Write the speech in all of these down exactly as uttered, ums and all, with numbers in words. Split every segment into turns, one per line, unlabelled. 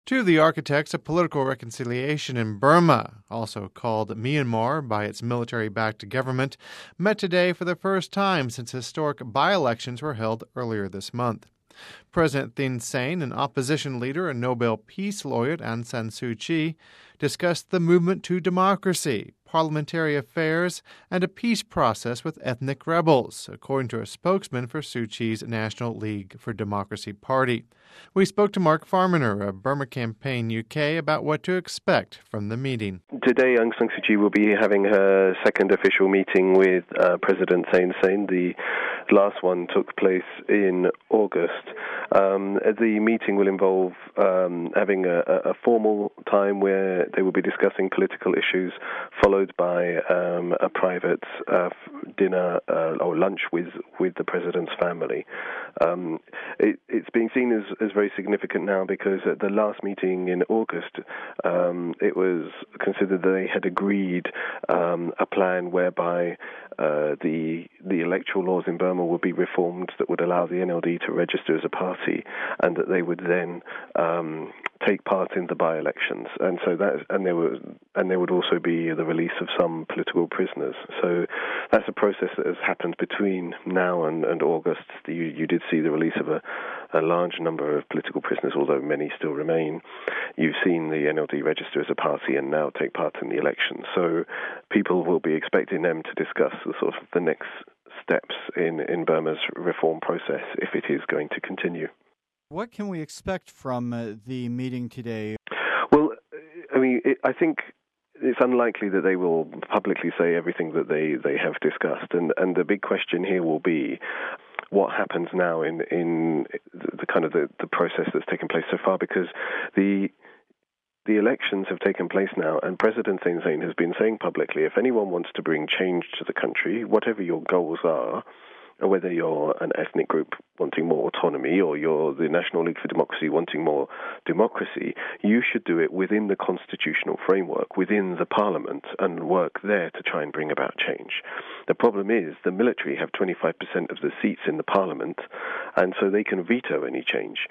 Two of the architects of political reconciliation in Burma, also called Myanmar by its military-backed government, met today for the first time since historic by-elections were held earlier this month. President Thein Sein and opposition leader and Nobel Peace Laureate Aung San Suu Kyi discussed the movement to democracy, parliamentary affairs, and a peace process with ethnic rebels, according to a spokesman for Suu Kyi's National League for Democracy party. We spoke to Mark Farmaner of Burma Campaign U K about what to expect from the meeting.
Today, Aung San Suu Kyi will be having her second official meeting with uh, President Thein Sein. The last one took place in August. Um, the meeting will involve um, having a, a formal time where they will be discussing political issues, followed by um, a private uh, dinner uh, or lunch with, with the president's family. Um, it, it's being seen as, as very significant now because at the last meeting in August, um, it was considered that they had agreed um, a plan whereby uh, the the electoral laws in Burma would be reformed that would allow the N L D to register as a party, and that they would then um, take part in the by-elections. And so that, and there were, and there would also be the release of some political prisoners. So that's a process that has happened between now and, and August. You, you did see the release of a, a large number of political prisoners, although many still remain. You've seen the N L D register as a party and now take part in the elections. So people will be expecting them to discuss the sort of the next steps in, in Burma's reform process if it is going to continue.
What can we expect from uh, the meeting today?
Well, I mean, it, I think it's unlikely that they will publicly say everything that they, they have discussed. And, and the big question here will be what happens now in, in the, the kind of the, the process that's taken place so far, because the The elections have taken place now, and President Thein Sein has been saying publicly, if anyone wants to bring change to the country, whatever your goals are, whether you're an ethnic group wanting more autonomy or you're the National League for Democracy wanting more democracy, you should do it within the constitutional framework, within the parliament, and work there to try and bring about change. The problem is the military have twenty-five percent of the seats in the parliament, and so they can veto any change.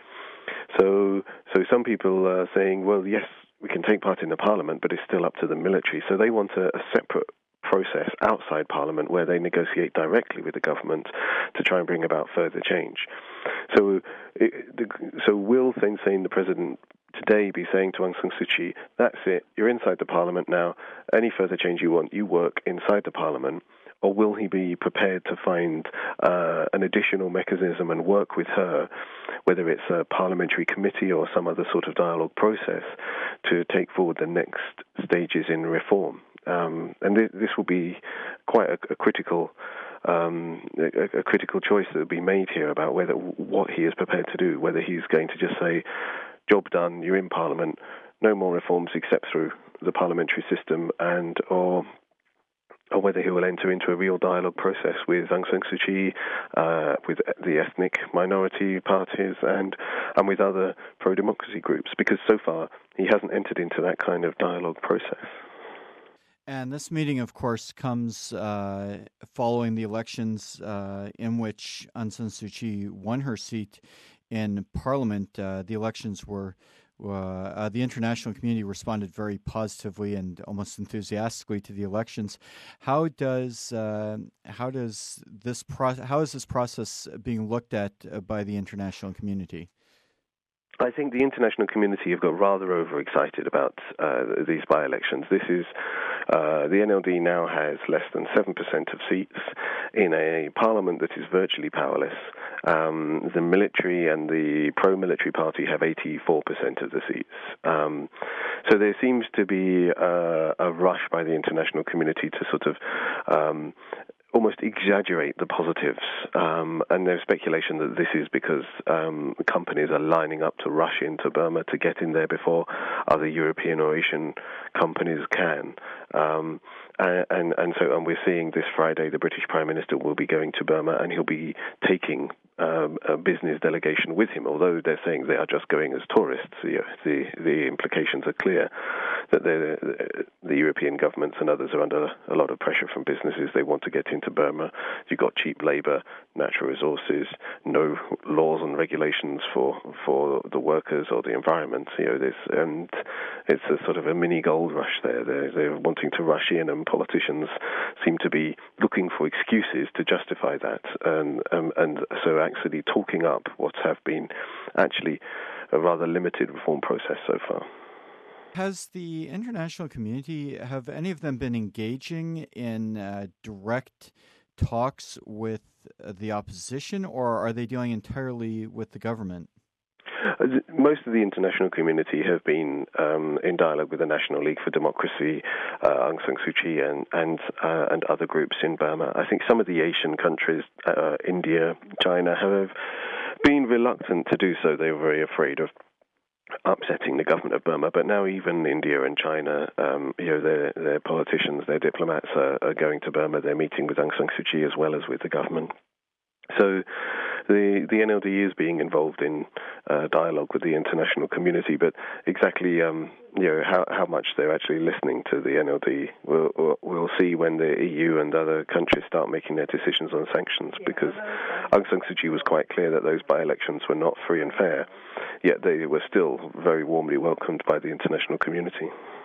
So, so some people are saying, well, yes, we can take part in the parliament, but it's still up to the military. So they want a, a separate process outside Parliament where they negotiate directly with the government to try and bring about further change. So, it, the, so will Thein Sein, the president, today be saying to Aung San Suu Kyi, that's it, you're inside the Parliament now, any further change you want, you work inside the Parliament? Or will he be prepared to find uh, an additional mechanism and work with her, whether it's a parliamentary committee or some other sort of dialogue process, to take forward the next stages in reform? Um, and th- this will be quite a, a critical, um, a, a critical choice that will be made here about whether what he is prepared to do. Whether he's going to just say, "Job done, you're in Parliament, no more reforms except through the parliamentary system," and or or whether he will enter into a real dialogue process with Aung San Suu Kyi, uh, with the ethnic minority parties, and and with other pro-democracy groups. Because so far he hasn't entered into that kind of dialogue process.
And this meeting, of course, comes uh, following the elections uh, in which Aung San Suu Kyi won her seat in Parliament. Uh, the elections were, uh, uh, the international community responded very positively and almost enthusiastically to the elections. How does uh, how does this pro- how is this process being looked at uh, by the international community?
I think the international community have got rather overexcited about uh, these by-elections. This is uh, the N L D now has less than seven percent of seats in a parliament that is virtually powerless. Um, the military and the pro-military party have eighty-four percent of the seats. Um, so there seems to be uh, a rush by the international community to sort of um, almost exaggerate the positives, um, and there's speculation that this is because um, companies are lining up to rush into Burma to get in there before other European or Asian companies can. Um, and, and, and so and we're seeing this Friday the British Prime Minister will be going to Burma, and he'll be taking um, a business delegation with him, although they're saying they are just going as tourists. The, the, the implications are clear. that the European governments and others are under a lot of pressure from businesses. They want to get into Burma. You've got cheap labor, natural resources, no laws and regulations for for the workers or the environment. You know, this, and it's a sort of a mini gold rush there. They're, they're wanting to rush in, and politicians seem to be looking for excuses to justify that. And um, and so actually talking up what have been actually a rather limited reform process so far.
Has the international community, have any of them been engaging in uh, direct talks with the opposition, or are they dealing entirely with the government?
Most of the international community have been um, in dialogue with the National League for Democracy, uh, Aung San Suu Kyi, and and, uh, and other groups in Burma. I think some of the Asian countries, uh, India, China, have been reluctant to do so. They were very afraid of upsetting the government of Burma, but now even India and China, um, you know, their, their politicians, their diplomats are, are going to Burma. They're meeting with Aung San Suu Kyi as well as with the government. So the the N L D is being involved in uh, dialogue with the international community, but exactly um, you know how, how much they're actually listening to the N L D, we'll, we'll see when the E U and other countries start making their decisions on sanctions, because Aung San Suu Kyi was quite clear that those by-elections were not free and fair, yet they were still very warmly welcomed by the international community.